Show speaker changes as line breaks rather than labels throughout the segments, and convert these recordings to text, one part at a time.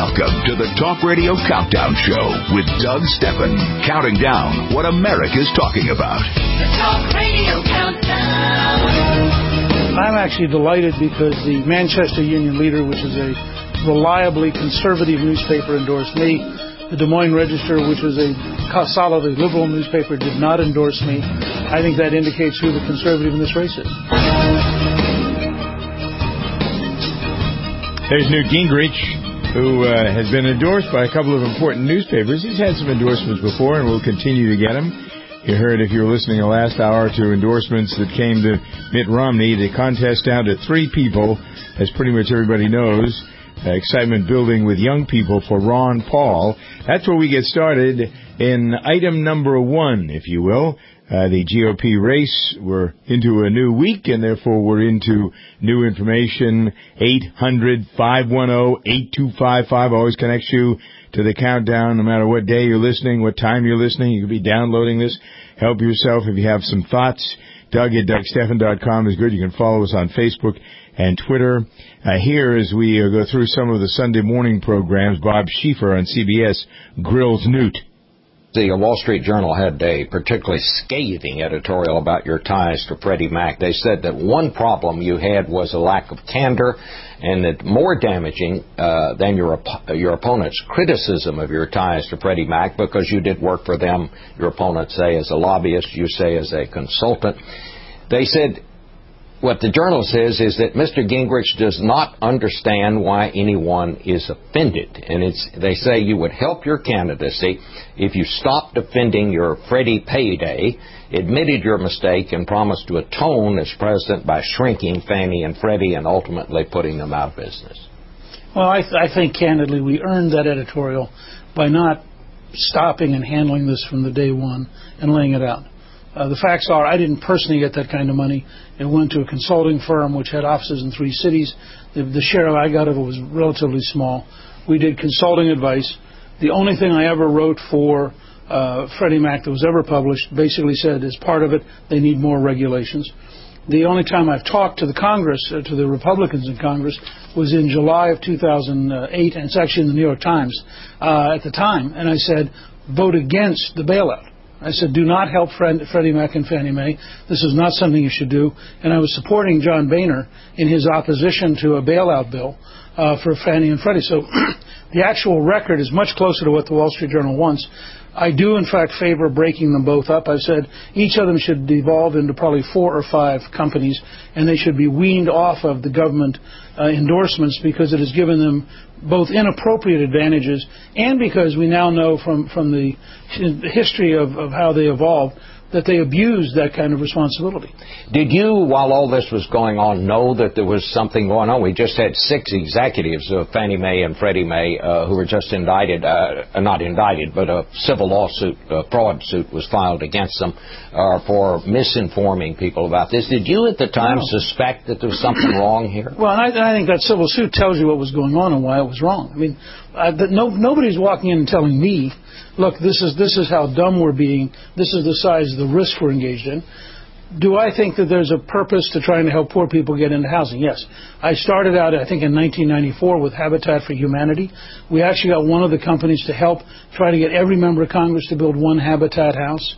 Welcome to the Talk Radio Countdown Show with Doug Steffen, counting down what America's talking about.
The Talk Radio Countdown.
I'm actually delighted because the Manchester Union Leader, which is a reliably conservative newspaper, endorsed me. The Des Moines Register, which was a solidly liberal newspaper, did not endorse me. I think that indicates who the conservative in this race is.
There's Newt Gingrich, who has been endorsed by a couple of important newspapers. He's had some endorsements before and will continue to get them. You heard, if you were listening the last hour, to endorsements that came to Mitt Romney. The contest down to 3 people, as pretty much everybody knows. Excitement building with young people for Ron Paul. That's where we get started in item number 1, if you will. The GOP race, we're into a new week, and therefore we're into new information. 800-510-8255 always connects you to the countdown, no matter what day you're listening, what time you're listening. You could be downloading this. Help yourself if you have some thoughts. Doug at DougSteffen.com is good. You can follow us on Facebook and Twitter. Here, as we go through some of the Sunday morning programs, Bob Schieffer on CBS grills Newt.
The Wall Street Journal had a particularly scathing editorial about your ties to Freddie Mac. They said that one problem you had was a lack of candor, and that more damaging than your opponent's criticism of your ties to Freddie Mac, because you did work for them, your opponents say as a lobbyist, you say as a consultant. They said, what the Journal says is that Mr. Gingrich does not understand why anyone is offended. And they say you would help your candidacy if you stopped defending your Freddie payday, admitted your mistake, and promised to atone as president by shrinking Fannie and Freddie and ultimately putting them out of business.
Well, I think, candidly, we earned that editorial by not stopping and handling this from the day one and laying it out. The facts are, I didn't personally get that kind of money. It went to a consulting firm which had offices in 3 cities. The share I got of it was relatively small. We did consulting advice. The only thing I ever wrote for Freddie Mac that was ever published basically said, as part of it, they need more regulations. The only time I've talked to the Congress, to the Republicans in Congress, was in July of 2008, and it's actually in the New York Times at the time, and I said, vote against the bailout. I said, do not help Freddie Mac and Fannie Mae. This is not something you should do. And I was supporting John Boehner in his opposition to a bailout bill for Fannie and Freddie. So the actual record is much closer to what the Wall Street Journal wants. I do, in fact, favor breaking them both up. I've said each of them should devolve into probably 4 or 5 companies, and they should be weaned off of the government endorsements, because it has given them both inappropriate advantages, and because we now know from the history of how they evolved that they abused that kind of responsibility.
Did you, while all this was going on, know that there was something going on? We just had 6 executives of Fannie Mae and Freddie Mae who were just indicted, not indicted, but a civil lawsuit, a fraud suit was filed against them for misinforming people about this. Did you at the time suspect that there was something wrong here?
Well, and I think that civil suit tells you what was going on and why it was wrong. I mean, nobody's walking in and telling me, look, this is how dumb we're being. This is the size of the risk we're engaged in. Do I think that there's a purpose to trying to help poor people get into housing? Yes. I started out, I think, in 1994 with Habitat for Humanity. We actually got one of the companies to help try to get every member of Congress to build one Habitat house.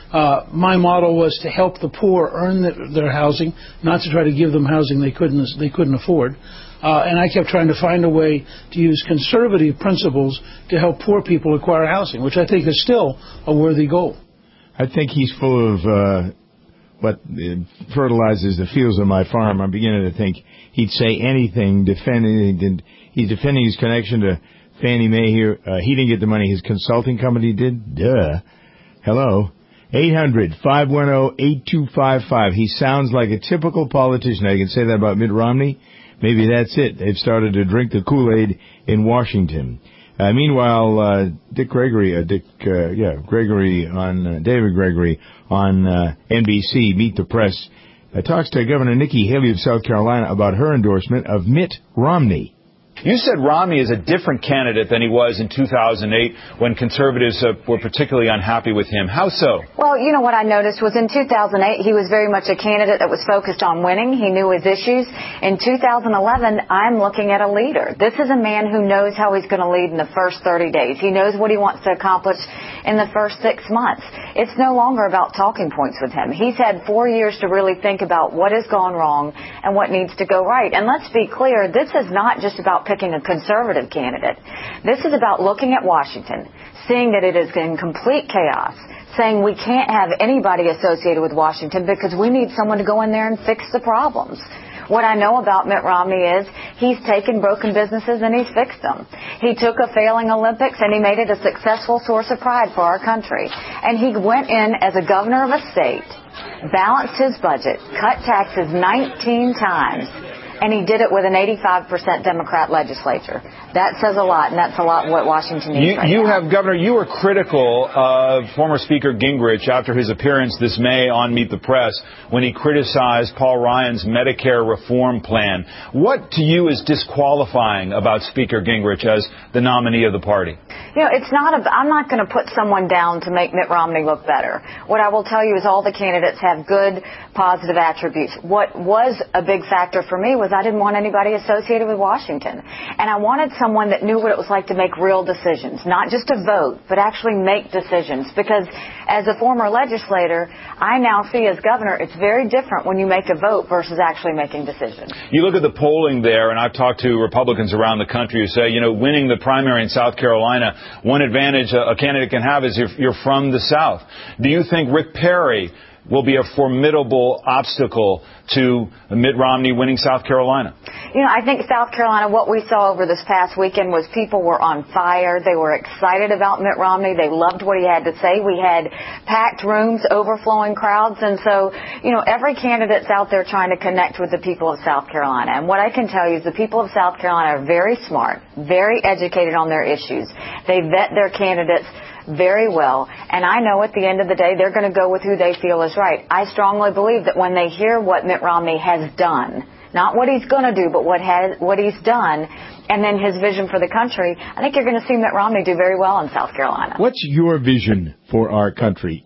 My model was to help the poor earn their housing, not to try to give them housing they couldn't afford. And I kept trying to find a way to use conservative principles to help poor people acquire housing, which I think is still a worthy goal.
I think he's full of what fertilizes the fields of my farm. I'm beginning to think he'd say anything defending. He's defending his connection to Fannie Mae here. He didn't get the money. His consulting company did. Duh. Hello. 800-510-8255. He sounds like a typical politician. I can say that about Mitt Romney. Maybe that's it. They've started to drink the Kool-Aid in Washington. Meanwhile, David Gregory on NBC, Meet the Press, talks to Governor Nikki Haley of South Carolina about her endorsement of Mitt Romney.
You said Romney is a different candidate than he was in 2008 when conservatives were particularly unhappy with him. How so?
Well, you know, what I noticed was in 2008, he was very much a candidate that was focused on winning. He knew his issues. In 2011, I'm looking at a leader. This is a man who knows how he's going to lead in the first 30 days. He knows what he wants to accomplish in the first 6 months. It's no longer about talking points with him. He's had 4 years to really think about what has gone wrong and what needs to go right. And let's be clear, this is not just about picking a conservative candidate. This is about looking at Washington, seeing that it is in complete chaos, saying we can't have anybody associated with Washington because we need someone to go in there and fix the problems. What I know about Mitt Romney is he's taken broken businesses and he's fixed them. He took a failing Olympics and he made it a successful source of pride for our country. And he went in as a governor of a state, balanced his budget, cut taxes 19 times, and he did it with an 85% Democrat legislature. That says a lot, and that's a lot what Washington needs right now.
Governor, you were critical of former Speaker Gingrich after his appearance this May on Meet the Press when he criticized Paul Ryan's Medicare reform plan. What to you is disqualifying about Speaker Gingrich as the nominee of the party?
You know, I'm not going to put someone down to make Mitt Romney look better. What I will tell you is all the candidates have good, positive attributes. What was a big factor for me was I didn't want anybody associated with Washington. And I wanted someone that knew what it was like to make real decisions, not just to vote, but actually make decisions. Because as a former legislator, I now see as governor, it's very different when you make a vote versus actually making decisions.
You look at the polling there, and I've talked to Republicans around the country who say, you know, winning the primary in South Carolina, one advantage a candidate can have is if you're from the South. Do you think Rick Perry will be a formidable obstacle to Mitt Romney winning South Carolina?
You know, I think South Carolina, what we saw over this past weekend was people were on fire. They were excited about Mitt Romney. They loved what he had to say. We had packed rooms, overflowing crowds. And so, you know, every candidate's out there trying to connect with the people of South Carolina. And what I can tell you is the people of South Carolina are very smart, very educated on their issues. They vet their candidates very well, and I know at the end of the day they're going to go with who they feel is right. I strongly believe that when they hear what Mitt Romney has done, not what he's going to do, but what he's done, and then his vision for the country, I think you're going to see Mitt Romney do very well in South Carolina.
What's your vision for our country?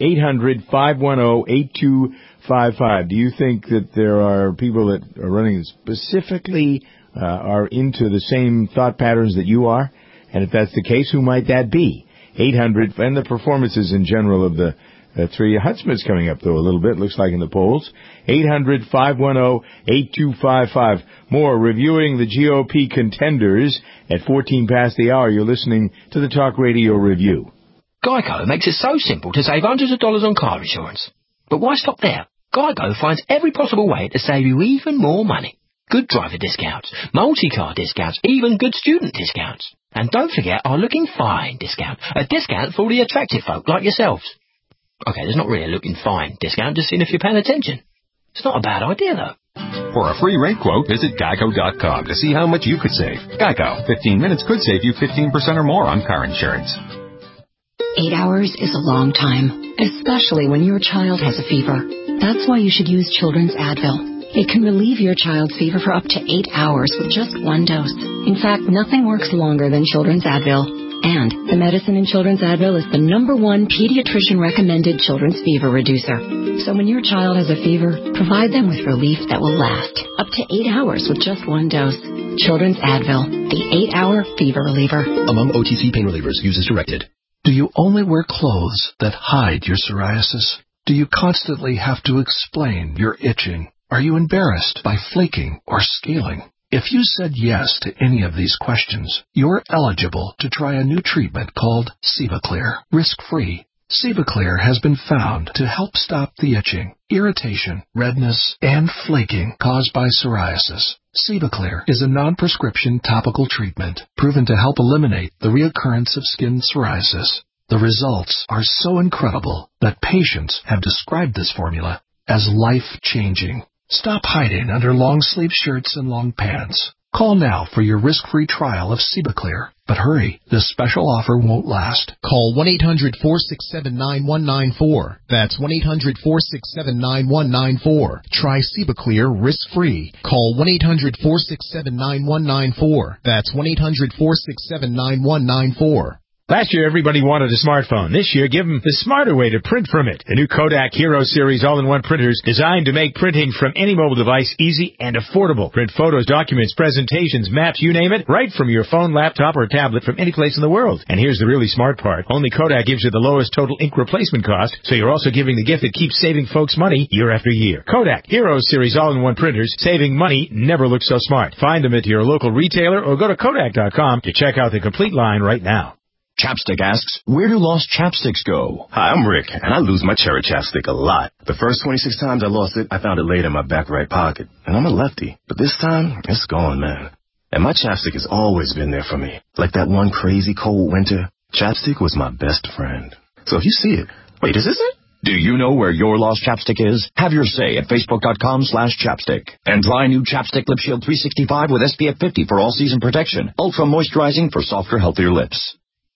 800-510-8255. Do you think that there are people that are running specifically are into the same thought patterns that you are? And if that's the case, who might that be? 800, and the performances in general of the three. Huntsman's coming up, though, a little bit, looks like, in the polls. 800-510-8255. More reviewing the GOP contenders at 14 past the hour. You're listening to the Talk Radio Review.
Geico makes it so simple to save hundreds of dollars on car insurance. But why stop there? Geico finds every possible way to save you even more money. Good driver discounts, multi-car discounts, even good student discounts. And don't forget our looking fine discount, a discount for all the attractive folk like yourselves. Okay, there's not really a looking fine discount, just seeing if you're paying attention. It's not a bad idea, though.
For a free rate quote, visit Geico.com to see how much you could save. Geico, 15 minutes could save you 15% or more on car insurance.
8 hours is a long time, especially when your child has a fever. That's why you should use Children's Advil. It can relieve your child's fever for up to 8 hours with just one dose. In fact, nothing works longer than Children's Advil. And the medicine in Children's Advil is the #1 pediatrician-recommended children's fever reducer. So when your child has a fever, provide them with relief that will last up to 8 hours with just one dose. Children's Advil, the 8-hour fever reliever.
Among OTC pain relievers, use as directed. Do you only wear clothes that hide your psoriasis? Do you constantly have to explain your itching? Are you embarrassed by flaking or scaling? If you said yes to any of these questions, you're eligible to try a new treatment called Cevaclear, risk-free. Cevaclear has been found to help stop the itching, irritation, redness, and flaking caused by psoriasis. Cevaclear is a non-prescription topical treatment proven to help eliminate the reoccurrence of skin psoriasis. The results are so incredible that patients have described this formula as life-changing. Stop hiding under long-sleeve shirts and long pants. Call now for your risk-free trial of Cevaclear. But hurry, this special offer won't last.
Call 1-800-467-9194. That's 1-800-467-9194. Try Sebaclear risk-free. Call 1-800-467-9194. That's 1-800-467-9194.
Last year, everybody wanted a smartphone. This year, give them the smarter way to print from it. The new Kodak Hero Series all-in-one printers designed to make printing from any mobile device easy and affordable. Print photos, documents, presentations, maps, you name it, right from your phone, laptop, or tablet from any place in the world. And here's the really smart part. Only Kodak gives you the lowest total ink replacement cost, so you're also giving the gift that keeps saving folks money year after year. Kodak Hero Series all-in-one printers, saving money never looks so smart. Find them at your local retailer or go to Kodak.com to check out the complete line right now.
Chapstick asks, where do lost chapsticks go?
Hi, I'm Rick, and I lose my cherry chapstick a lot. The first 26 times I lost it, I found it laid in my back right pocket. And I'm a lefty. But this time, it's gone, man. And my chapstick has always been there for me. Like that one crazy cold winter, chapstick was my best friend. So if you see it, wait, is this it?
Do you know where your lost chapstick is? Have your say at Facebook.com/chapstick. And try new Chapstick Lip Shield 365 with SPF 50 for all-season protection. Ultra moisturizing for softer, healthier lips.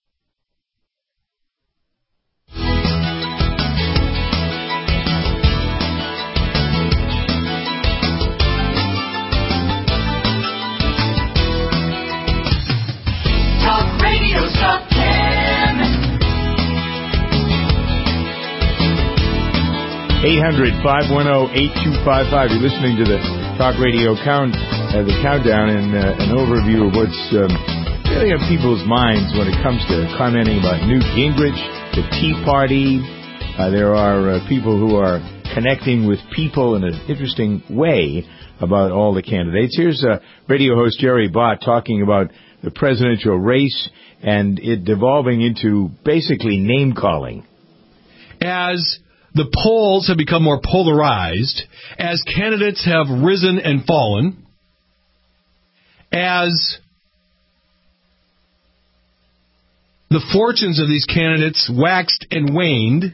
800-510-8255. You're listening to the Talk Radio the countdown, and an overview of what's really on people's minds when it comes to commenting about Newt Gingrich, the Tea Party. There are people who are connecting with people in an interesting way about all the candidates. Here's radio host Jerry Bott talking about the presidential race and it devolving into basically name-calling.
As the polls have become more polarized, as candidates have risen and fallen, as the fortunes of these candidates waxed and waned,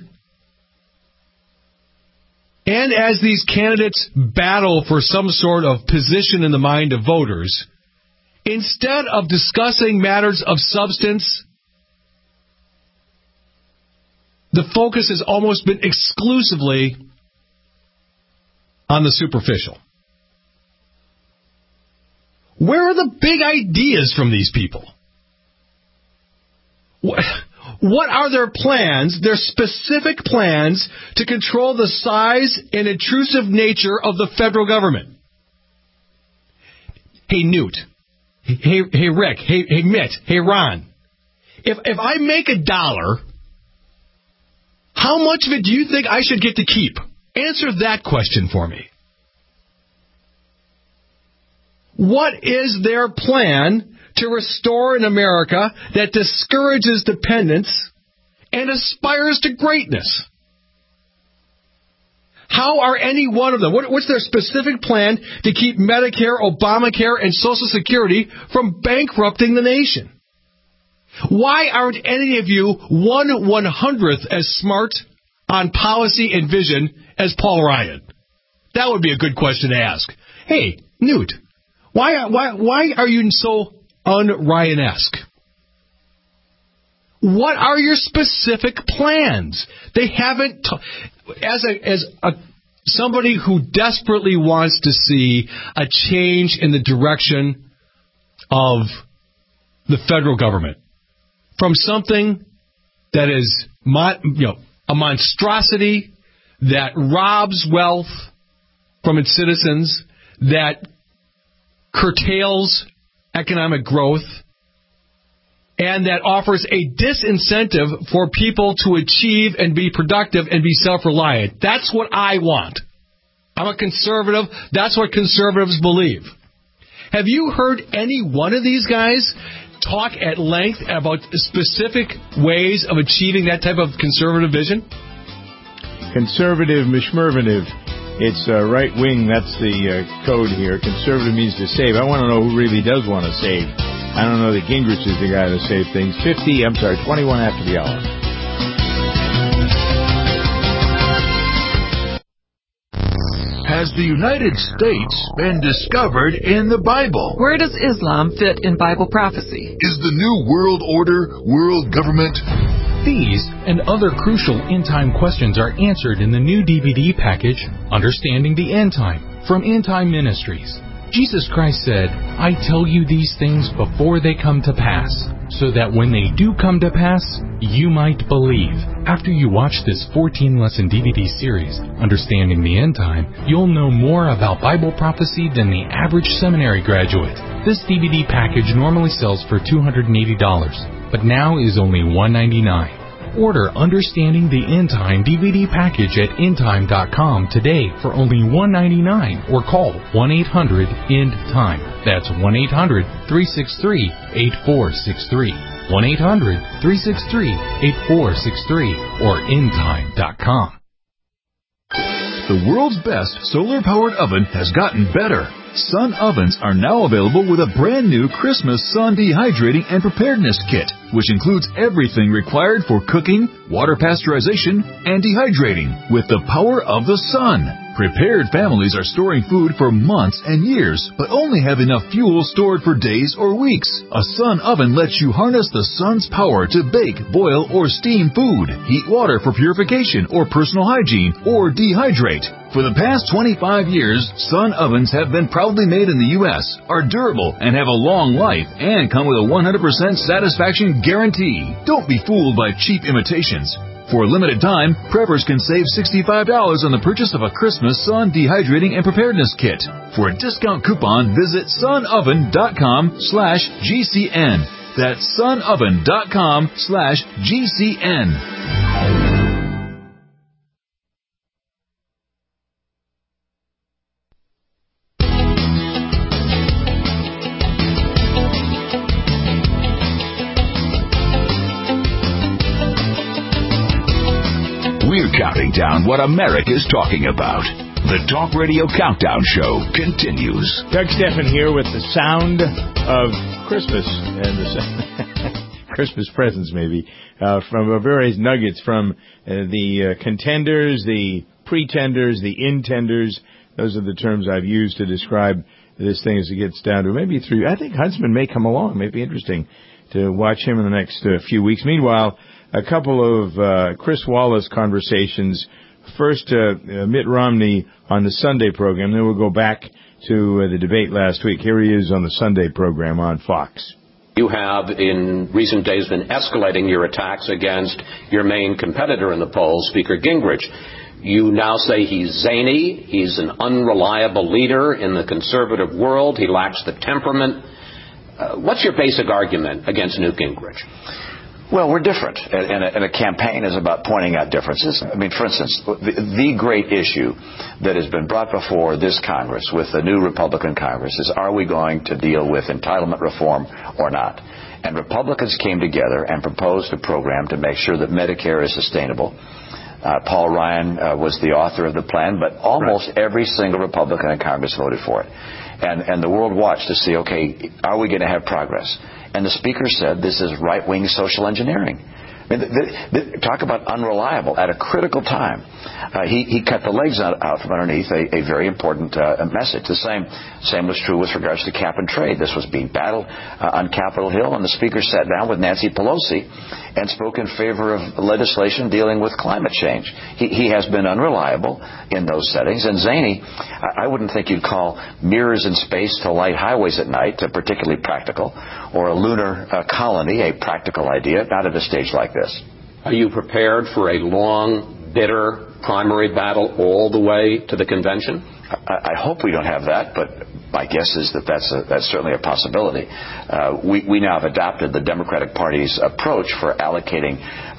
and as these candidates battle for some sort of position in the mind of voters, instead of discussing matters of substance, the focus has almost been exclusively on the superficial. Where are the big ideas from these people? What are their plans, their specific plans, to control the size and intrusive nature of the federal government? Hey, Newt. Hey, Rick. Hey, Mitt. Hey, Ron. If I make $1, how much of it do you think I should get to keep? Answer that question for me. What is their plan to restore an America that discourages dependence and aspires to greatness? How are any one of them? What's their specific plan to keep Medicare, Obamacare, and Social Security from bankrupting the nation? Why aren't any of you 1/100th as smart on policy and vision as Paul Ryan? That would be a good question to ask. Hey, Newt, why are you so un-Ryan-esque? What are your specific plans? They haven't. As somebody who desperately wants to see a change in the direction of the federal government, from something that is a monstrosity that robs wealth from its citizens, that curtails economic growth, and that offers a disincentive for people to achieve and be productive and be self-reliant. That's what I want. I'm a conservative. That's what conservatives believe. Have you heard any one of these guys talk at length about specific ways of achieving that type of conservative vision?
Conservative, mishmervative. It's right wing. That's the code here. Conservative means to save. I want to know who really does want to save. I don't know that Gingrich is the guy to save things. 21 after the hour.
has the United States been discovered in the Bible?
Where does Islam fit in Bible prophecy?
Is the New World Order world government?
These and other crucial end-time questions are answered in the new DVD package, Understanding the End Time, from End Time Ministries. Jesus Christ said, "I tell you these things before they come to pass, so that when they do come to pass, you might believe." After you watch this 14-lesson DVD series, Understanding the End Time, you'll know more about Bible prophecy than the average seminary graduate. This DVD package normally sells for $280, but now is only $199. Order Understanding the End Time DVD package at endtime.com today for only $199 or call 1-800-END-TIME. That's 1-800-363-8463. 1-800-363-8463 or endtime.com.
The world's best solar-powered oven has gotten better. Sun ovens are now available with a brand new Christmas Sun Dehydrating and Preparedness Kit, which includes everything required for cooking, water pasteurization, and dehydrating with the power of the sun. Prepared families are storing food for months and years, but only have enough fuel stored for days or weeks. A Sun oven lets you harness the sun's power to bake, boil, or steam food, heat water for purification or personal hygiene, or dehydrate. For the past 25 years, Sun ovens have been proudly made in the U.S., are durable, and have a long life, and come with a 100% satisfaction guarantee. Don't be fooled by cheap imitations. For a limited time, preppers can save $65 on the purchase of a Christmas Sun Dehydrating and Preparedness Kit. For a discount coupon, visit sunoven.com/GCN. That's sunoven.com/GCN. We're counting down what America's talking about. The Talk Radio Countdown Show continues.
Doug Stephan here with the sound of Christmas and the Christmas presents, maybe, from various nuggets from the contenders, the pretenders, the intenders. Those are the terms I've used to describe this thing as it gets down to maybe three. I think Huntsman may come along. It may be interesting to watch him in the next few weeks. Meanwhile, a couple of Chris Wallace conversations. First, Mitt Romney on the Sunday program. Then we'll go back to the debate last week. Here he is on the Sunday program on Fox.
You have, in recent days, been escalating your attacks against your main competitor in the polls, Speaker Gingrich. You now say he's zany, he's an unreliable leader in the conservative world, he lacks the temperament. What's your basic argument against Newt Gingrich?
Well, we're different, and a campaign is about pointing out differences. I mean, for instance, the great issue that has been brought before this Congress with the new Republican Congress is, are we going to deal with entitlement reform or not? And Republicans came together and proposed a program to make sure that Medicare is sustainable. Paul Ryan was the author of the plan, but almost every single Republican in Congress voted for it. And the world watched to see, okay, are we going to have progress? And the Speaker said this is right-wing social engineering. I mean, talk about unreliable. At a critical time, he cut the legs out from underneath a very important message. The same was true with regards to cap and trade. This was being battled on Capitol Hill, and the Speaker sat down with Nancy Pelosi and spoke in favor of legislation dealing with climate change. He has been unreliable in those settings. And zany, I wouldn't think you'd call mirrors in space to light highways at night particularly practical, or a lunar colony a practical idea, not at a stage like this.
Are you prepared for a long, bitter primary battle all the way to the convention?
I hope we don't have that, but my guess is that's certainly a possibility. We now have adopted the Democratic Party's approach for allocating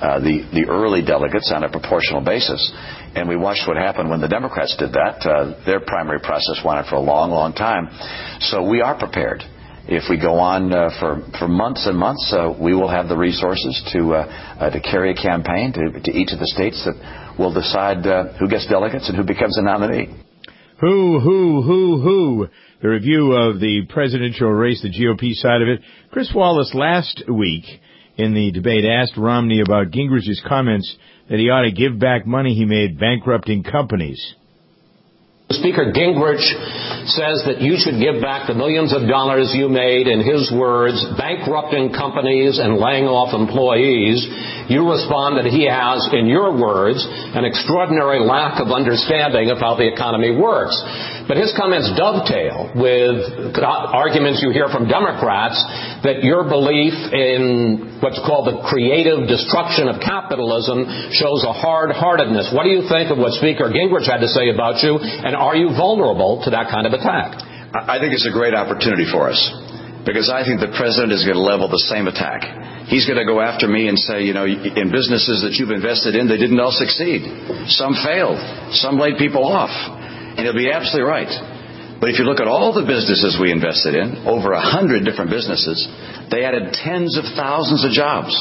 the early delegates on a proportional basis. And we watched what happened when the Democrats did that. Their primary process went on for a long, long time. So we are prepared. If we go on for months and months, we will have the resources to carry a campaign to each of the states that will decide who gets delegates and who becomes a nominee.
Who? The review of the presidential race, the GOP side of it. Chris Wallace last week in the debate asked Romney about Gingrich's comments that he ought to give back money he made bankrupting companies.
Speaker Gingrich says that you should give back the millions of dollars you made, in his words, bankrupting companies and laying off employees, you respond that he has, in your words, an extraordinary lack of understanding of how the economy works. But his comments dovetail with arguments you hear from Democrats that your belief in what's called the creative destruction of capitalism shows a hard-heartedness. What do you think of what Speaker Gingrich had to say about you, and are you vulnerable to that kind of attack?
I think it's a great opportunity for us, because I think the president is going to level the same attack. He's going to go after me and say, you know, in businesses that you've invested in, they didn't all succeed. Some failed. Some laid people off. And he'll be absolutely right. But if you look at all the businesses we invested in, over 100 different businesses, they added tens of thousands of jobs.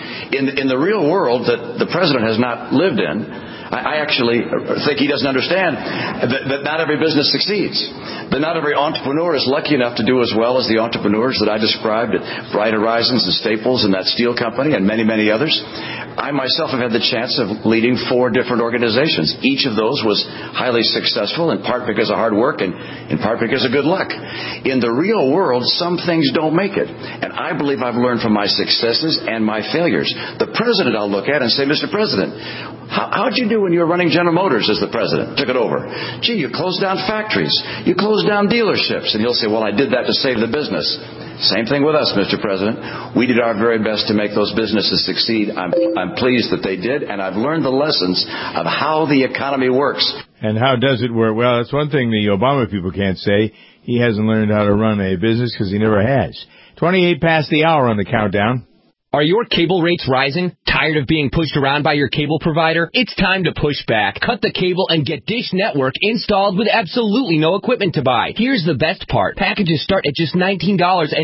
In the real world that the president has not lived in, I actually think he doesn't understand that not every business succeeds. That not every entrepreneur is lucky enough to do as well as the entrepreneurs that I described at Bright Horizons and Staples and that steel company and many, many others. I myself have had the chance of leading 4 different organizations. Each of those was highly successful, in part because of hard work and in part because of good luck. In the real world, some things don't make it. And I believe I've learned from my successes and my failures. The president I'll look at and say, Mr. President, how'd you do when you were running General Motors as the president? Took it over. Gee, you closed down factories. You closed down dealerships. And he'll say, well, I did that to save the business. Same thing with us, Mr. President. We did our very best to make those businesses succeed. I'm pleased that they did, and I've learned the lessons of how the economy works.
And how does it work? Well, that's one thing the Obama people can't say. He hasn't learned how to run a business because he never has. 28 past the hour on the countdown.
Are your cable rates rising? Tired of being pushed around by your cable provider? It's time to push back. Cut the cable and get Dish Network installed with absolutely no equipment to buy. Here's the best part. Packages start at just $19.99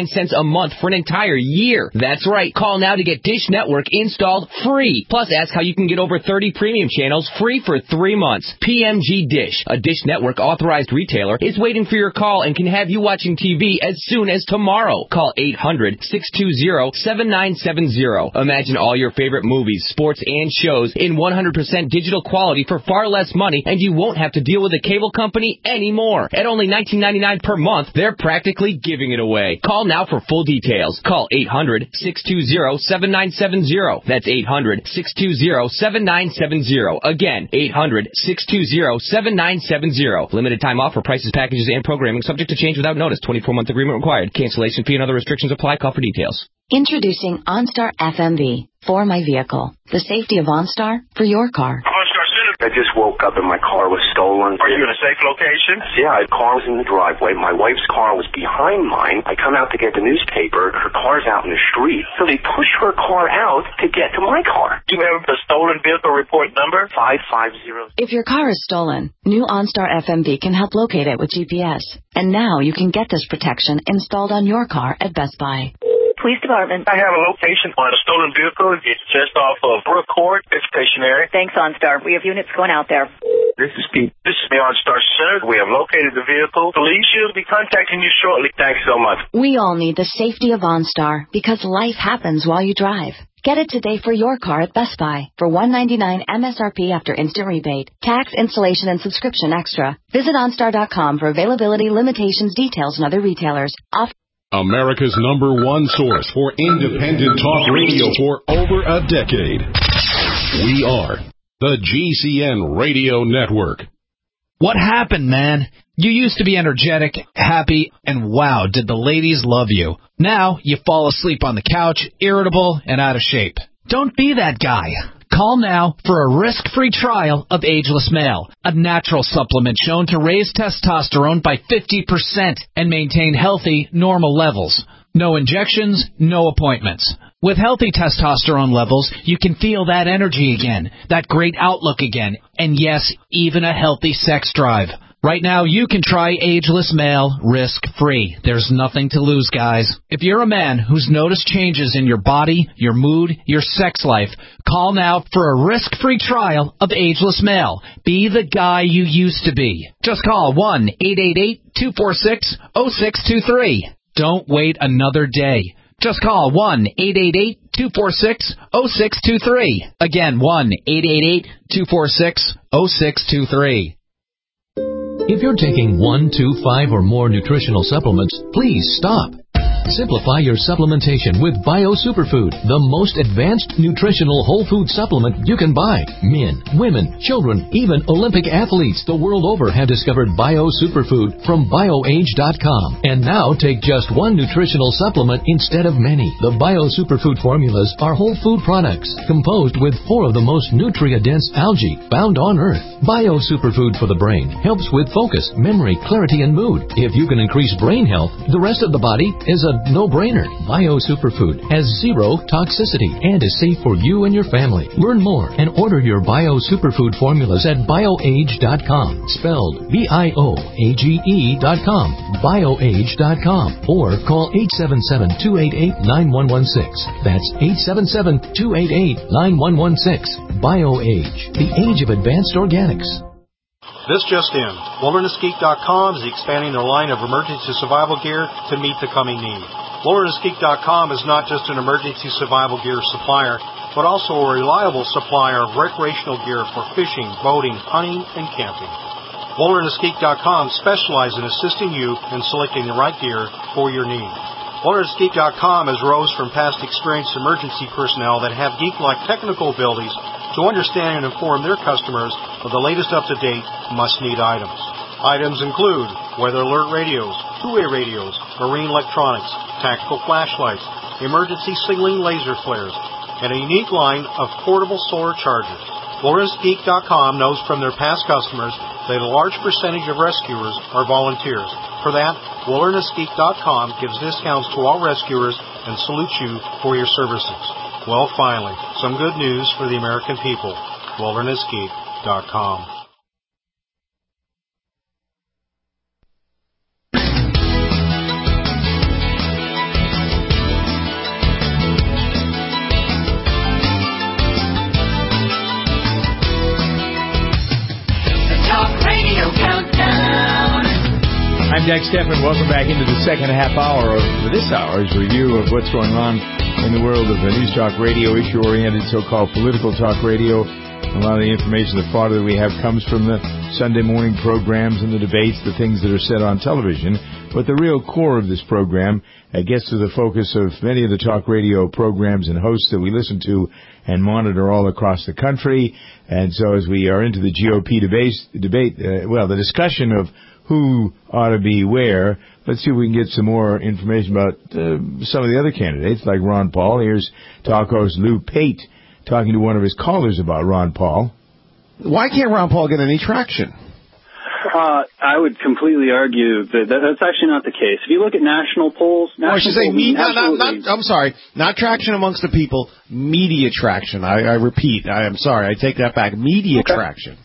a month for an entire year. That's right. Call now to get Dish Network installed free. Plus, ask how you can get over 30 premium channels free for 3 months. PMG Dish, a Dish Network authorized retailer, is waiting for your call and can have you watching TV as soon as tomorrow. Call 800-620-7970. Imagine all your favorite movies, sports, and shows in 100% digital quality for far less money, and you won't have to deal with a cable company anymore. At only $19.99 per month, they're practically giving it away. Call now for full details. Call 800-620-7970. That's 800-620-7970. Again, 800-620-7970. Limited time offer. Prices, packages, and programming subject to change without notice. 24-month agreement required. Cancellation fee and other restrictions apply. Call for details.
Introducing OnStar FMV for my vehicle. The safety of OnStar for your car.
OnStar Center. I just woke up and my car was stolen. Are you in a safe location? Yeah, the car was in the driveway. My wife's car was behind mine. I come out to get the newspaper. Her car's out in the street. So they push her car out to get to my car. Do you have the stolen vehicle report number? 550.
If your car is stolen, new OnStar FMV can help locate it with GPS. And now you can get this protection installed on your car at Best Buy.
Police Department. I have a location on a stolen vehicle. It's just off of Brook Court. It's stationary.
Thanks, OnStar. We have units going out there.
This is Pete. This is the OnStar Center. We have located the vehicle. Police should be contacting you shortly. Thanks so much.
We all need the safety of OnStar because life happens while you drive. Get it today for your car at Best Buy for $199 MSRP after instant rebate. Tax, installation, and subscription extra. Visit OnStar.com for availability, limitations, details, and other retailers.
America's #1 source for independent talk radio for over a decade. We are the GCN Radio Network.
What happened, man? You used to be energetic, happy, and wow, did the ladies love you. Now you fall asleep on the couch, irritable, and out of shape. Don't be that guy. Call now for a risk-free trial of Ageless Male, a natural supplement shown to raise testosterone by 50% and maintain healthy, normal levels. No injections, no appointments. With healthy testosterone levels, you can feel that energy again, that great outlook again, and yes, even a healthy sex drive. Right now, you can try Ageless Male risk-free. There's nothing to lose, guys. If you're a man who's noticed changes in your body, your mood, your sex life, call now for a risk-free trial of Ageless Male. Be the guy you used to be. Just call 1-888-246-0623. Don't wait another day. Just call 1-888-246-0623. Again, 1-888-246-0623.
If you're taking 1, 2, 5, or more nutritional supplements, please stop. Simplify your supplementation with Bio Superfood, the most advanced nutritional whole food supplement you can buy. Men, women, children, even Olympic athletes the world over have discovered Bio Superfood from BioAge.com. And now take just one nutritional supplement instead of many. The Bio Superfood formulas are whole food products composed with 4 of the most nutrient-dense algae found on Earth. Bio Superfood for the brain helps with focus, memory, clarity, and mood. If you can increase brain health, the rest of the body is a no-brainer. Bio Superfood has 0 toxicity and is safe for you and your family. Learn more and order your Bio Superfood formulas at BioAge.com, spelled BIOAGE.com, BioAge.com, or call 877-288-9116. That's 877-288-9116. BioAge, the age of advanced organics.
This just in. WildernessGeek.com is expanding their line of emergency survival gear to meet the coming need. WildernessGeek.com is not just an emergency survival gear supplier, but also a reliable supplier of recreational gear for fishing, boating, hunting, and camping. WildernessGeek.com specializes in assisting you in selecting the right gear for your need. WildernessGeek.com has rose from past experienced emergency personnel that have geek-like technical abilities to understand and inform their customers of the latest up-to-date must-need items. Items include weather alert radios, two-way radios, marine electronics, tactical flashlights, emergency signaling laser flares, and a unique line of portable solar chargers. WildernessGeek.com knows from their past customers that a large percentage of rescuers are volunteers. For that, WildernessGeek.com gives discounts to all rescuers and salutes you for your services. Well, finally, some good news for the American people. WildernessGeek.com.
I'm Jack Steffen. Welcome back into the second half hour of this hour's review of what's going on in the world of News Talk Radio, issue-oriented so-called political talk radio. A lot of the information, the fodder that we have comes from the Sunday morning programs and the debates, the things that are said on television. But the real core of this program gets to the focus of many of the talk radio programs and hosts that we listen to and monitor all across the country. And so as we are into the GOP debate, the discussion of who ought to be where. Let's see if we can get some more information about some of the other candidates, like Ron Paul. Here's talk host Lou Pate talking to one of his callers about Ron Paul.
Why can't Ron Paul get any traction?
I would completely argue that that's actually not the case. If you look at national polls...
I should say, I'm sorry, not traction amongst the people, media traction. I repeat, I'm sorry, I take that back. Media traction.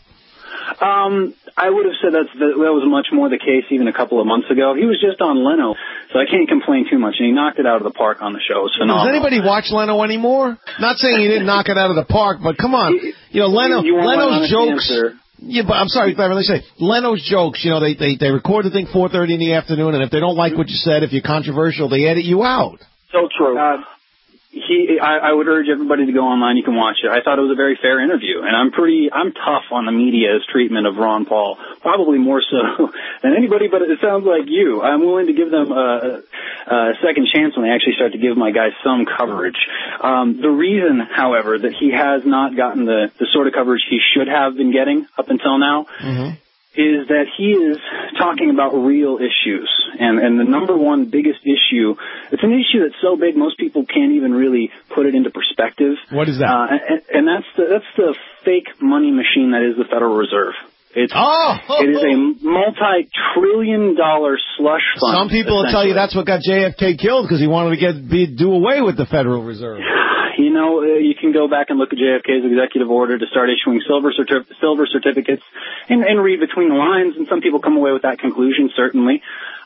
I would have said that was much more the case even a couple of months ago. He was just on Leno, so I can't complain too much, and he knocked it out of the park on the show. It was phenomenal.
Does anybody watch Leno anymore? Not saying he didn't knock it out of the park, but come on. Leno's jokes... Yeah, but I'm sorry, let me say, Leno's jokes, they record the thing 4:30 in the afternoon, and if they don't like what you said, if you're controversial, they edit you out.
So true. I would urge everybody to go online. You can watch it. I thought it was a very fair interview, and I'm tough on the media's treatment of Ron Paul, probably more so than anybody, but it sounds like you. I'm willing to give them a second chance when they actually start to give my guys some coverage. The reason, however, that he has not gotten the sort of coverage he should have been getting up until now is that he is talking about real issues. And the number one biggest issue, it's an issue that's so big most people can't even really put it into perspective.
What is that?
And that's the fake money machine that is the Federal Reserve. It is a multi-trillion-dollar slush fund.
Some people will tell you that's what got JFK killed because he wanted to do away with the Federal Reserve.
You can go back and look at JFK's executive order to start issuing silver certificates and read between the lines, and some people come away with that conclusion, certainly.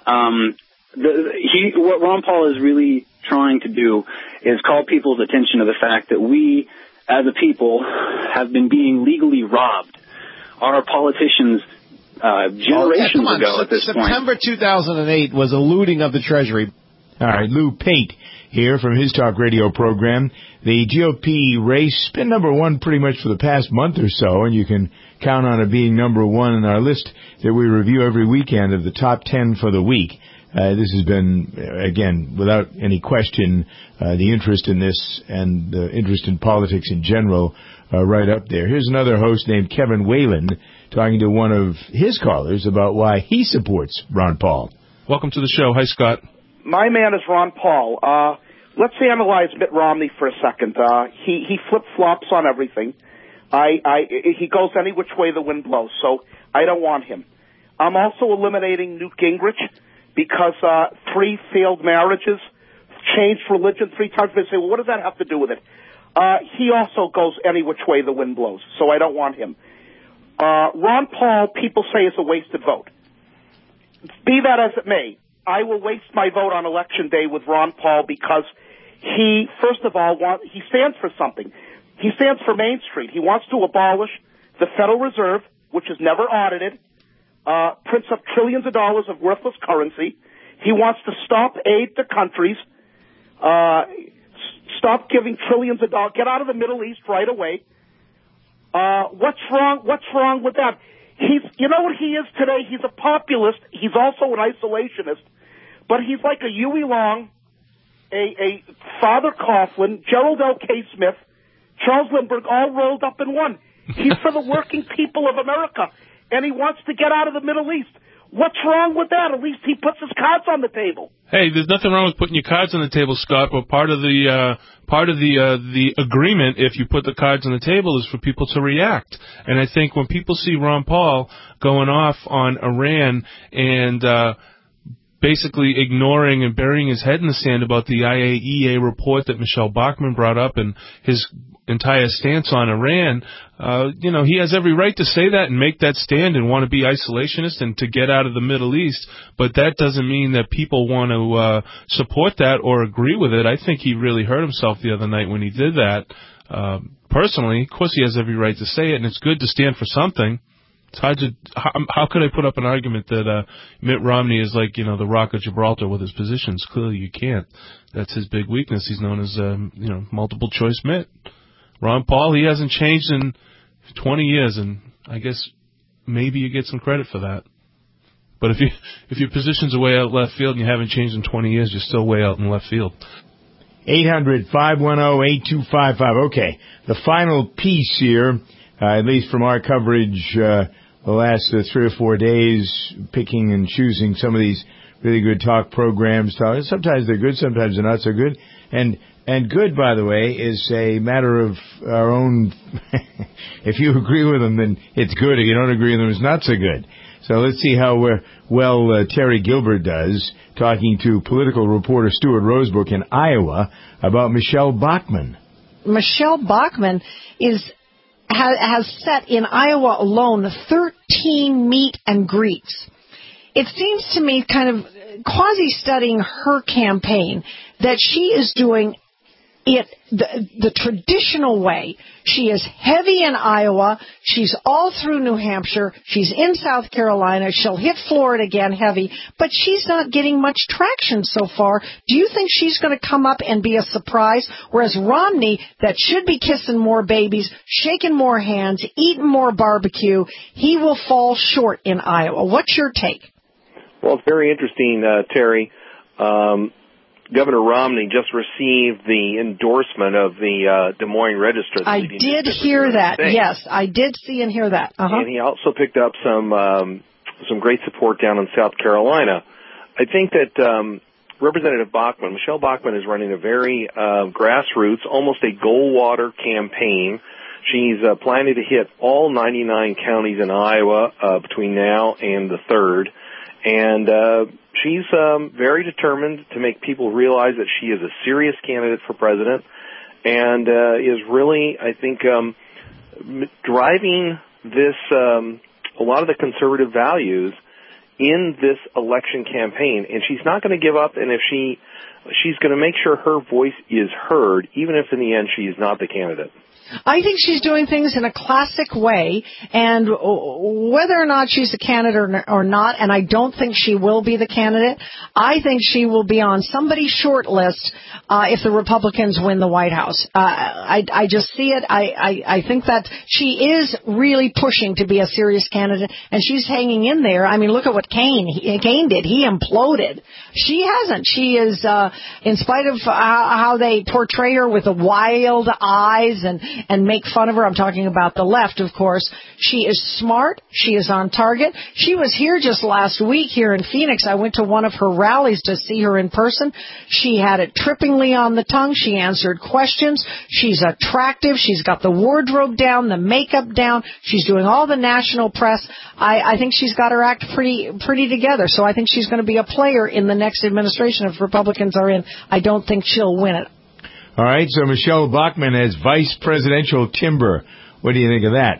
What Ron Paul is really trying to do is call people's attention to the fact that we, as a people, have been being legally robbed. Our politicians generations ago at this point.
September 2008 was a looting of the Treasury.
All right, Lou Pate here from his talk radio program. The GOP race been number one pretty much for the past month or so, and you can count on it being number one in our list that we review every weekend of the top 10 for the week. This has been, again, without any question, the interest in this and the interest in politics in general right up there. Here's another host named Kevin Whalen talking to one of his callers about why he supports Ron Paul.
Welcome to the show. Hi, Scott.
My man is Ron Paul. Let's analyze Mitt Romney for a second. He flip-flops on everything. He goes any which way the wind blows, so I don't want him. I'm also eliminating Newt Gingrich because 3 failed marriages, changed religion 3 times. They say, well, what does that have to do with it? He also goes any which way the wind blows, so I don't want him. Ron Paul, people say, is a wasted vote. Be that as it may, I will waste my vote on Election Day with Ron Paul because he, first of all, he stands for something. He stands for Main Street. He wants to abolish the Federal Reserve, which is never audited, prints up trillions of dollars of worthless currency. He wants to stop aid to countries, stop giving trillions of dollars, get out of the Middle East right away. What's wrong with that? You know what he is today? He's a populist. He's also an isolationist. But he's like a Huey Long, a Father Coughlin, Gerald L.K. Smith, Charles Lindbergh, all rolled up in one. He's for the working people of America, and he wants to get out of the Middle East. What's wrong with that? At least he puts his cards on the table.
Hey, there's nothing wrong with putting your cards on the table, Scott. But part of the agreement, if you put the cards on the table, is for people to react. And I think when people see Ron Paul going off on Iran and basically ignoring and burying his head in the sand about the IAEA report that Michelle Bachmann brought up and his entire stance on Iran, he has every right to say that and make that stand and want to be isolationist and to get out of the Middle East. But that doesn't mean that people want to support that or agree with it. I think he really hurt himself the other night when he did that. Personally, of course, he has every right to say it, and it's good to stand for something. It's hard to. How could I put up an argument that Mitt Romney is like the Rock of Gibraltar with his positions? Clearly, you can't. That's his big weakness. He's known as multiple choice Mitt. Ron Paul, he hasn't changed in 20 years, and I guess maybe you get some credit for that. But if your position's way out left field and you haven't changed in 20 years, you're still way out in left field.
800-510-8255. Okay, the final piece here, at least from our coverage the last 3 or 4 days, picking and choosing some of these really good talk programs. Sometimes they're good, sometimes they're not so good. And good, by the way, is a matter of our own. If you agree with them, then it's good. If you don't agree with them, it's not so good. So let's see how well Terry Gilbert does, talking to political reporter Stuart Rosebrook in Iowa about Michelle Bachmann.
Michelle Bachmann has set in Iowa alone 13 meet and greets. It seems to me, kind of quasi-studying her campaign, that she is doing it the traditional way. She is heavy in Iowa. She's all through New Hampshire. She's in South Carolina. She'll hit Florida again heavy, but she's not getting much traction so far. Do you think she's going to come up and be a surprise? Whereas Romney, that should be kissing more babies, shaking more hands, eating more barbecue, he will fall short in Iowa. What's your take?
Well, it's very interesting, Terry. Governor Romney just received the endorsement of the Des Moines Register.
I did hear that. Yes, I did see and hear that.
And he also picked up some great support down in South Carolina. I think that Representative Bachmann, Michelle Bachmann, is running a very grassroots, almost a Goldwater campaign. She's planning to hit all 99 counties in Iowa between now and the 3rd. And she's very determined to make people realize that she is a serious candidate for president and is really, I think, driving this a lot of the conservative values in this election campaign. And she's not going to give up, and if she's going to make sure her voice is heard, even if in the end she is not the candidate.
I think she's doing things in a classic way, and whether or not she's a candidate or not, and I don't think she will be the candidate, I think she will be on somebody's short list if the Republicans win the White House. I just see it. I think that she is really pushing to be a serious candidate, and she's hanging in there. I mean, look at what Kane did. He imploded. She hasn't. She is, in spite of how they portray her with the wild eyes and make fun of her. I'm talking about the left, of course. She is smart. She is on target. She was here just last week here in Phoenix. I went to one of her rallies to see her in person. She had it trippingly on the tongue. She answered questions. She's attractive. She's got the wardrobe down, the makeup down. She's doing all the national press. I think she's got her act pretty together. So I think she's going to be a player in the next administration if Republicans are in. I don't think she'll win it.
All right, so Michelle Bachmann as Vice Presidential Timber. What do you think of that?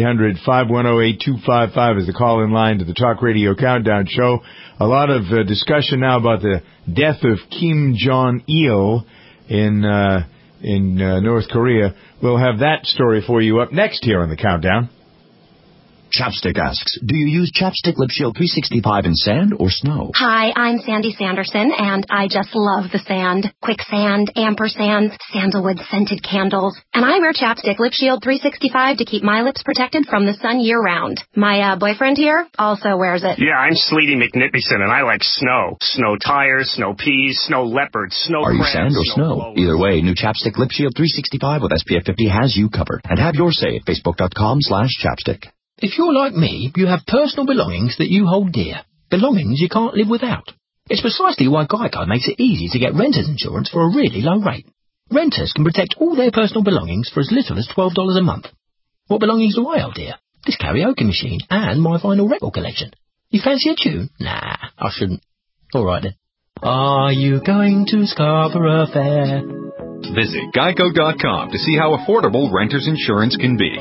800-510-8255 is the call-in line to the Talk Radio Countdown Show. A lot of discussion now about the death of Kim Jong-il in North Korea. We'll have that story for you up next here on the Countdown.
Chapstick asks, do you use Chapstick Lip Shield 365 in sand or snow?
Hi, I'm Sandy Sanderson, and I just love the sand. Quicksand, ampersands, sandalwood scented candles. And I wear Chapstick Lip Shield 365 to keep my lips protected from the sun year-round. My boyfriend here also wears it.
Yeah, I'm Sleety McNippison, and I like snow. Snow tires, snow peas, snow leopards, snow
Are you
crabs,
sand or snow? Either way, new Chapstick Lip Shield 365 with SPF 50 has you covered. And have your say at Facebook.com/chapstick.
If you're like me, you have personal belongings that you hold dear. Belongings you can't live without. It's precisely why Geico makes it easy to get renter's insurance for a really low rate. Renters can protect all their personal belongings for as little as $12 a month. What belongings do I hold dear? This karaoke machine and my vinyl record collection. You fancy a tune? Nah, I shouldn't. All right then. Are you going to Scarborough Fair?
Visit Geico.com to see how affordable renter's insurance can be.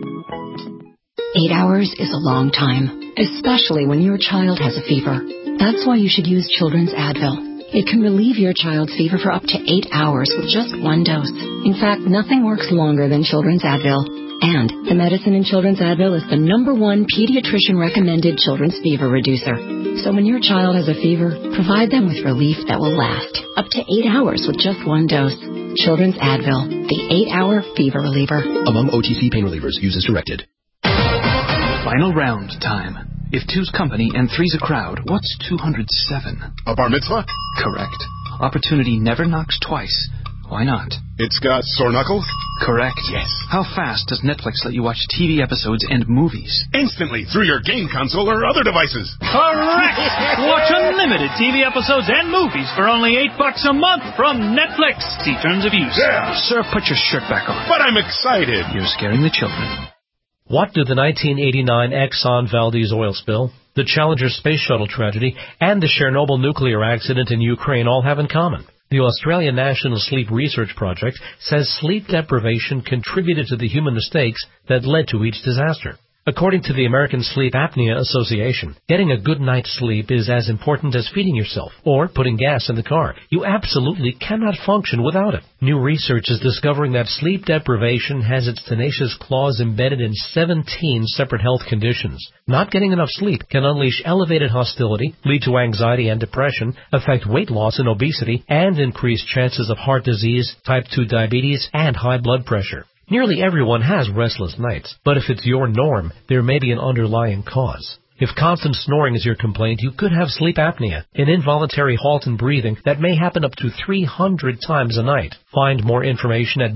8 hours is a long time, especially when your child has a fever. That's why you should use Children's Advil. It can relieve your child's fever for up to 8 hours with just one dose. In fact, nothing works longer than Children's Advil. And the medicine in Children's Advil is the #1 pediatrician-recommended children's fever reducer. So when your child has a fever, provide them with relief that will last up to 8 hours with just one dose. Children's Advil, the 8-hour fever reliever.
Among OTC pain relievers, use as directed.
Final round time. If 2's company and 3's a crowd, what's 207?
A bar mitzvah?
Correct. Opportunity never knocks twice. Why not?
It's got sore knuckles?
Correct.
Yes.
How fast does Netflix let you watch TV episodes and movies?
Instantly, through your game console or other devices.
Correct! Watch unlimited TV episodes and movies for only $8 a month from Netflix. See terms of use.
Yeah.
Sir, put your shirt back on.
But I'm excited.
You're scaring the children.
What do the 1989 Exxon Valdez oil spill, the Challenger space shuttle tragedy, and the Chernobyl nuclear accident in Ukraine all have in common? The Australian National Sleep Research Project says sleep deprivation contributed to the human mistakes that led to each disaster. According to the American Sleep Apnea Association, getting a good night's sleep is as important as feeding yourself or putting gas in the car. You absolutely cannot function without it. New research is discovering that sleep deprivation has its tenacious claws embedded in 17 separate health conditions. Not getting enough sleep can unleash elevated hostility, lead to anxiety and depression, affect weight loss and obesity, and increase chances of heart disease, type 2 diabetes, and high blood pressure. Nearly everyone has restless nights, but if it's your norm, there may be an underlying cause. If constant snoring is your complaint, you could have sleep apnea, an involuntary halt in breathing that may happen up to 300 times a night. Find more information at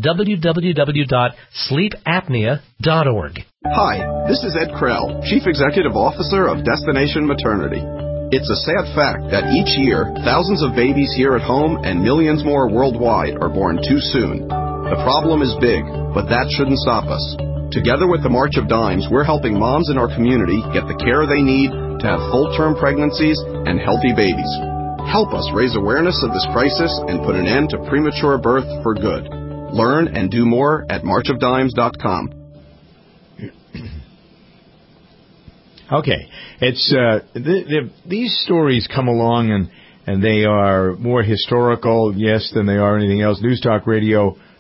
www.sleepapnea.org.
Hi, this is Ed Krell, Chief Executive Officer of Destination Maternity. It's a sad fact that each year, thousands of babies here at home and millions more worldwide are born too soon. The problem is big, but that shouldn't stop us. Together with the March of Dimes, we're helping moms in our community get the care they need to have full-term pregnancies and healthy babies. Help us raise awareness of this crisis and put an end to premature birth for good. Learn and do more at marchofdimes.com.
Okay, it's these stories come along and they are more historical, yes, than they are anything else. News Talk Radio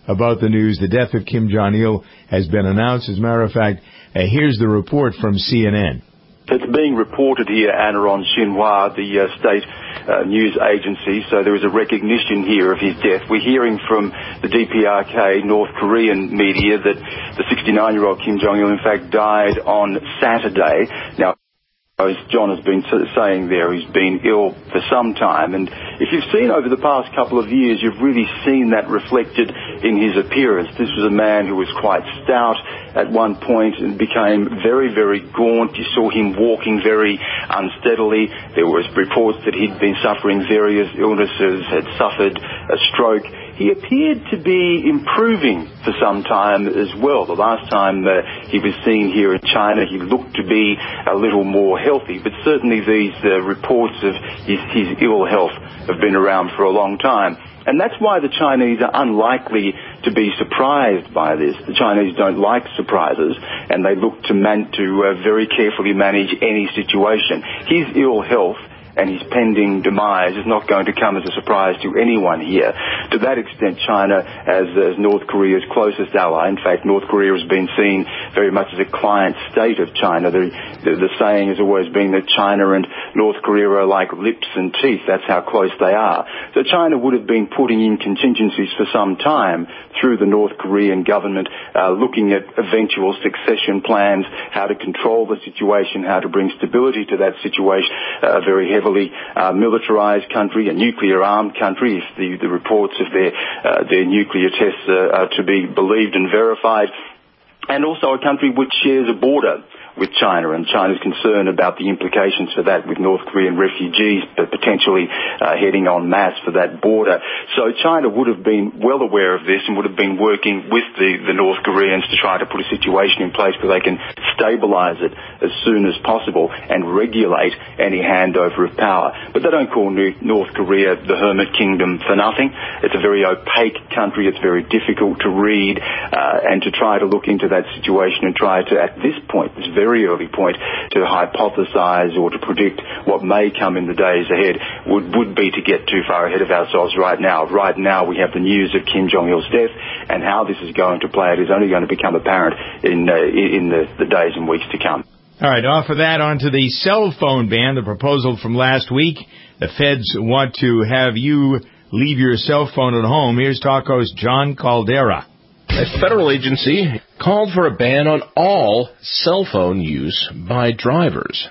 about the news. The death of Kim Jong-il has been announced. As a matter of fact, here's the report from CNN.
It's being reported here, Anna, on Xinhua, the state news agency, so there is a recognition here of his death. We're hearing from the DPRK, North Korean media, that the 69-year-old Kim Jong-il, in fact, died on Saturday. Now, as John has been saying there, he's been ill for some time, and if you've seen over the past couple of years, you've really seen that reflected in his appearance. This was a man who was quite stout at one point and became very, very gaunt. You saw him walking very unsteadily. There was reports that he'd been suffering various illnesses, had suffered a stroke. He appeared to be improving for some time as well. The last time he was seen here in China, he looked to be a little more healthy, but certainly these reports of his ill health have been around for a long time. And that's why the Chinese are unlikely to be surprised by this. The Chinese don't like surprises, and they look to very carefully manage any situation. His ill health and his pending demise is not going to come as a surprise to anyone here. To that extent, China, as North Korea's closest ally, in fact, North Korea has been seen very much as a client state of China. The saying has always been that China and North Korea are like lips and teeth. That's how close they are. So China would have been putting in contingencies for some time through the North Korean government, looking at eventual succession plans, how to control the situation, how to bring stability to that situation, very heavily militarized country, a nuclear-armed country, if the reports of their nuclear tests are to be believed and verified, and also a country which shares a border with China, and China's concerned about the implications for that with North Korean refugees potentially heading en masse for that border. So China would have been well aware of this and would have been working with the North Koreans to try to put a situation in place where they can stabilize it as soon as possible and regulate any handover of power. But they don't call North Korea the Hermit Kingdom for nothing. It's a very opaque country. It's very difficult to read, and to try to look into that situation and try to, at this point, this very early point, to hypothesize or to predict what may come in the days ahead would be to get too far ahead of ourselves right now. Right now we have the news of Kim Jong-il's death, and how this is going to play out is only going to become apparent in the days and weeks to come.
All right, off of that, onto the cell phone ban, the proposal from last week. The feds want to have you leave your cell phone at home. Here's talk host John Caldera.
A federal agency called for a ban on all cell phone use by drivers.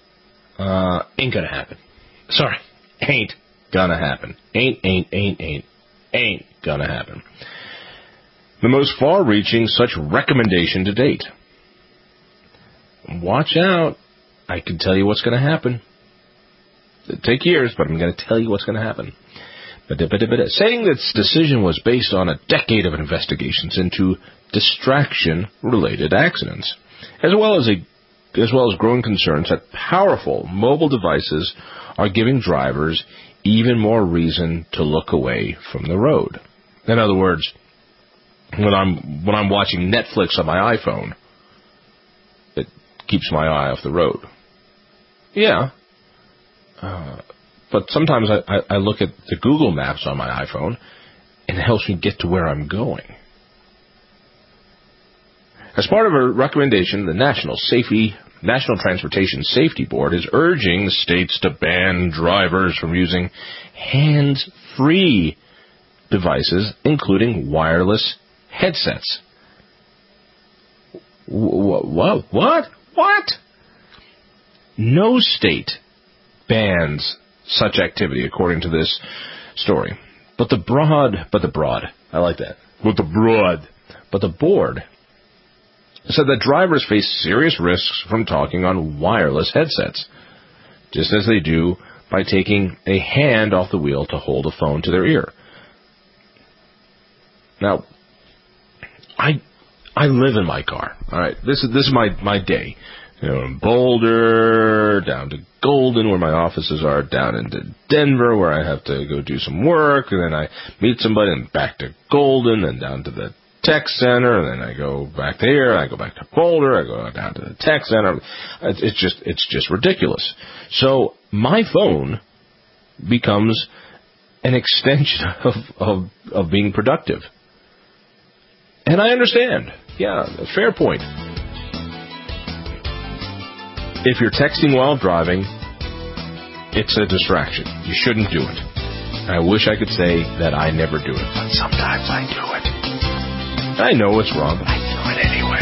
Ain't gonna happen. Sorry, ain't gonna happen. Ain't gonna happen. The most far-reaching such recommendation to date. Watch out. I can tell you what's going to happen. It'll take years, but I'm going to tell you what's going to happen. Saying this decision was based on a decade of investigations into distraction-related accidents, as well as growing concerns that powerful mobile devices are giving drivers even more reason to look away from the road. In other words, when I'm watching Netflix on my iPhone, it keeps my eye off the road. Yeah. But sometimes I look at the Google Maps on my iPhone, and it helps me get to where I'm going. As part of a recommendation, the National Transportation Safety Board is urging states to ban drivers from using hands-free devices, including wireless headsets. What? No state bans such activity, according to this story. But the board said that drivers face serious risks from talking on wireless headsets, just as they do by taking a hand off the wheel to hold a phone to their ear. Now, I live in my car. All right, this is my day. In Boulder, down to Golden, where my offices are, down into Denver, where I have to go do some work, and then I meet somebody, and back to Golden, and down to the tech center, and then I go back there, I go back to Boulder, I go down to the tech center. It's just ridiculous. So my phone becomes an extension of being productive. And I understand. Yeah, fair point. If you're texting while driving, it's a distraction. You shouldn't do it. I wish I could say that I never do it, but sometimes I do it. I know it's wrong, but I do it anyway.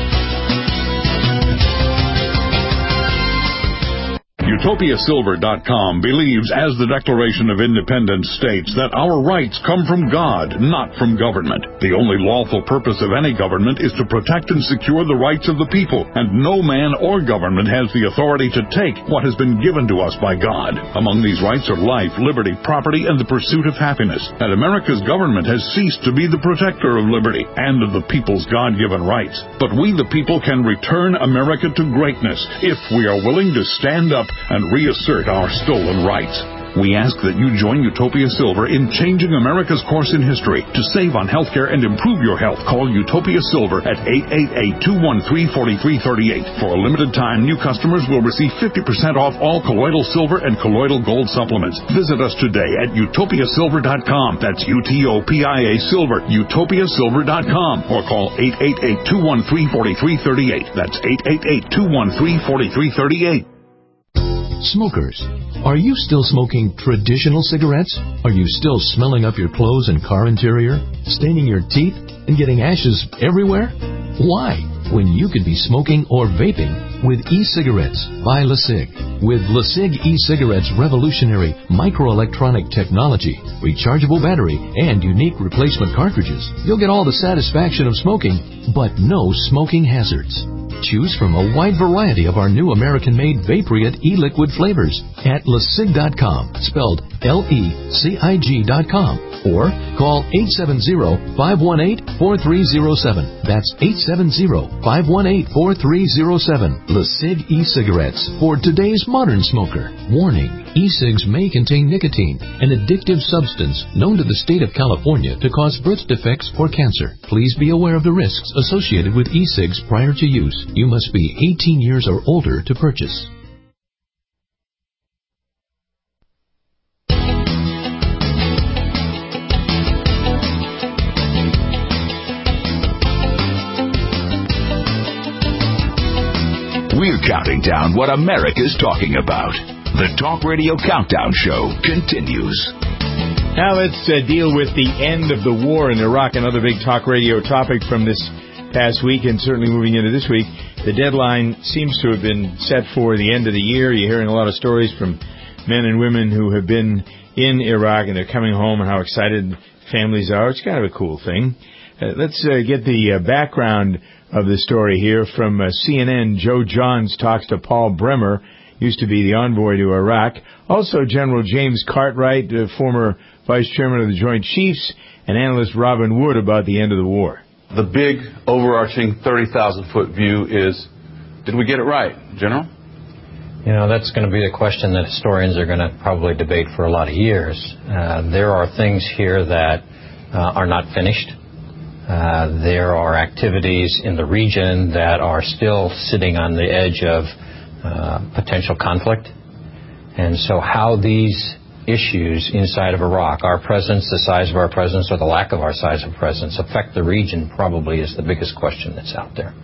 UtopiaSilver.com believes, as the Declaration of Independence states, that our rights come from God, not from government. The only lawful purpose of any government is to protect and secure the rights of the people, and no man or government has the authority to take what has been given to us by God. Among these rights are life, liberty, property, and the pursuit of happiness. And America's government has ceased to be the protector of liberty and of the people's God-given rights. But we, the people, can return America to greatness if we are willing to stand up and reassert our stolen rights. We ask that you join Utopia Silver in changing America's course in history. To save on healthcare and improve your health, call Utopia Silver at 888-213-4338. For a limited time, new customers will receive 50% off all colloidal silver and colloidal gold supplements. Visit us today at utopiasilver.com. That's UTOPIA Silver, utopiasilver.com. Or call 888-213-4338. That's 888-213-4338.
Smokers, are you still smoking traditional cigarettes? Are you still smelling up your clothes and car interior, staining your teeth, and getting ashes everywhere? Why, when you could be smoking or vaping with e-cigarettes by LeSig? With LeSig e-cigarettes' revolutionary microelectronic technology, rechargeable battery, and unique replacement cartridges, you'll get all the satisfaction of smoking, but no smoking hazards. Choose from a wide variety of our new American-made Vaporite e-liquid flavors at LeSig.com, spelled LECIG.com, or call 870-518-4307. That's 870-518-4307. LeSig e-cigarettes for today's modern smoker. Warning, e-cigs may contain nicotine, an addictive substance known to the state of California to cause birth defects or cancer. Please be aware of the risks associated with e-cigs prior to use. You must be 18 years or older to purchase.
We're counting down what America's talking about. The Talk Radio Countdown Show continues.
Now let's deal with the end of the war in Iraq, another big talk radio topic from this past week and certainly moving into this week. The deadline seems to have been set for the end of the year. You're hearing a lot of stories from men and women who have been in Iraq and they're coming home and how excited families are. It's kind of a cool thing. Let's get the background of the story here from CNN. Joe Johns talks to Paul Bremer, used to be the envoy to Iraq. Also, General James Cartwright, former vice chairman of the Joint Chiefs, and analyst Robin Wood about the end of the war.
The big, overarching 30,000-foot view is, did we get it right, General?
You know, that's going to be the question that historians are going to probably debate for a lot of years. There are things here that are not finished. There are activities in the region that are still sitting on the edge of potential conflict. And so how these issues inside of Iraq, our presence, the size of our presence, or the lack of our size of presence, affect the region probably is the biggest question that's out there.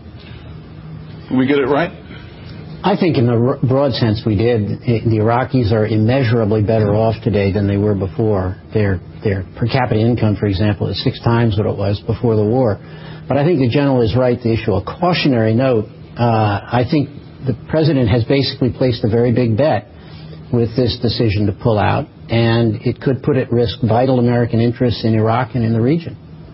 Did we get it right?
I think in the broad sense we did. The Iraqis are immeasurably better off today than they were before. Their per capita income, for example, is 6 times what it was before the war. But I think the general is right to issue a cautionary note. I think the president has basically placed a very big bet with this decision to pull out, and it could put at risk vital American interests in Iraq and in the region.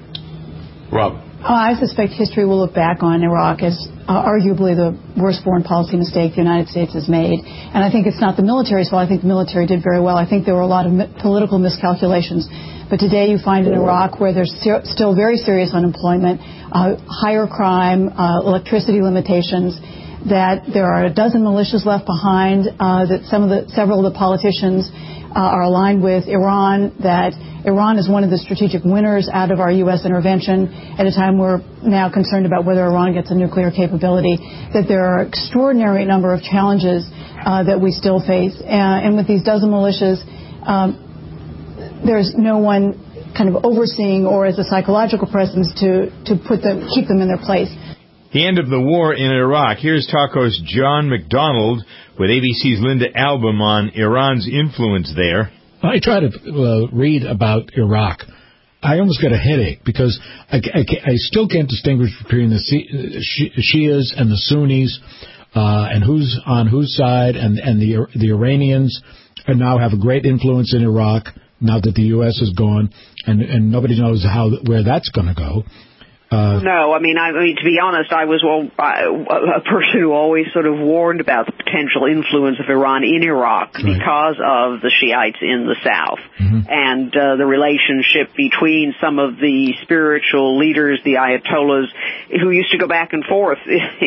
Rob?
I suspect history will look back on Iraq as arguably the worst foreign policy mistake the United States has made. And I think it's not the military's fault. I think the military did very well. I think there were a lot of political miscalculations. But today you find in Iraq where there's still very serious unemployment, higher crime, electricity limitations, that there are a dozen militias left behind, that several of the politicians are aligned with Iran, that Iran is one of the strategic winners out of our U.S. intervention at a time we're now concerned about whether Iran gets a nuclear capability, that there are extraordinary number of challenges that we still face. And with these dozen militias, there's no one kind of overseeing or as a psychological presence to keep them in their place.
The end of the war in Iraq. Here's talk host John McDonald with ABC's Linda Album on Iran's influence there.
I try to read about Iraq. I almost get a headache because I still can't distinguish between the Shias and the Sunnis and who's on whose side. And the Iranians now have a great influence in Iraq now that the U.S. is gone, and nobody knows where that's going to go.
No, I mean, to be honest, I was a person who always sort of warned about the potential influence of Iran in Iraq because of the Shiites in the south and the relationship between some of the spiritual leaders, the Ayatollahs, who used to go back and forth,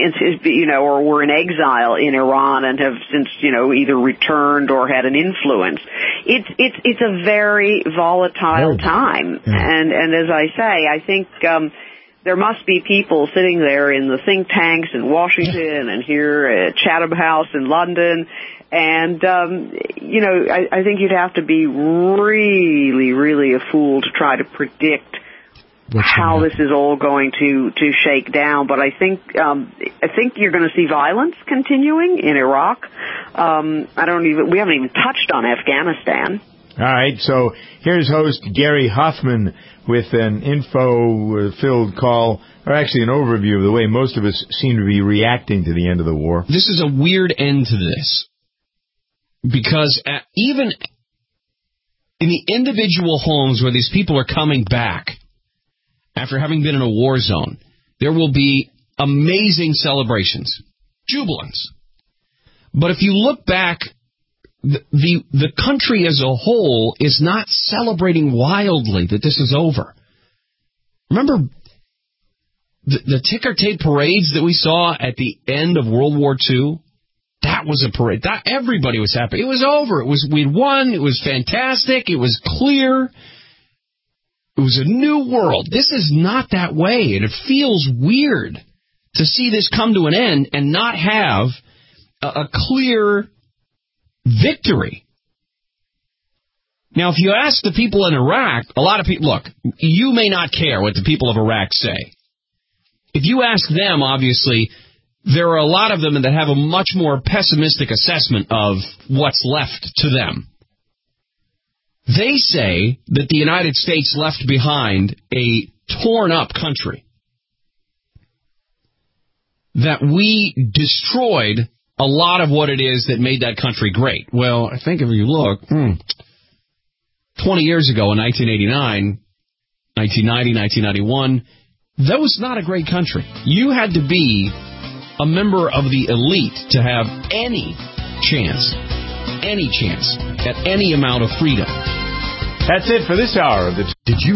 or were in exile in Iran and have since, either returned or had an influence. It's a very volatile time, and as I say, I think. There must be people sitting there in the think tanks in Washington and here at Chatham House in London. And, I think you'd have to be really, really a fool to try to predict how this is all going to shake down. But I think you're going to see violence continuing in Iraq. We haven't even touched on Afghanistan.
All right, so here's host Gary Hoffman with an info-filled call, or actually an overview of the way most of us seem to be reacting to the end of the war.
This is a weird end to this, because even in the individual homes where these people are coming back after having been in a war zone, there will be amazing celebrations, jubilance. But if you look back, the country as a whole is not celebrating wildly that this is over. Remember the ticker tape parades that we saw at the end of World War II? That was a parade. Everybody was happy. It was over. We'd won. It was fantastic. It was clear. It was a new world. This is not that way, and it feels weird to see this come to an end and not have a clear victory. Now, if you ask the people in Iraq, a lot of people, look, you may not care what the people of Iraq say. If you ask them, obviously, there are a lot of them that have a much more pessimistic assessment of what's left to them. They say that the United States left behind a torn-up country, that we destroyed a lot of what it is that made that country great. Well, I think if you look, 20 years ago in 1989, 1990, 1991, that was not a great country. You had to be a member of the elite to have any chance at any amount of freedom.
That's it for this hour of the... Did you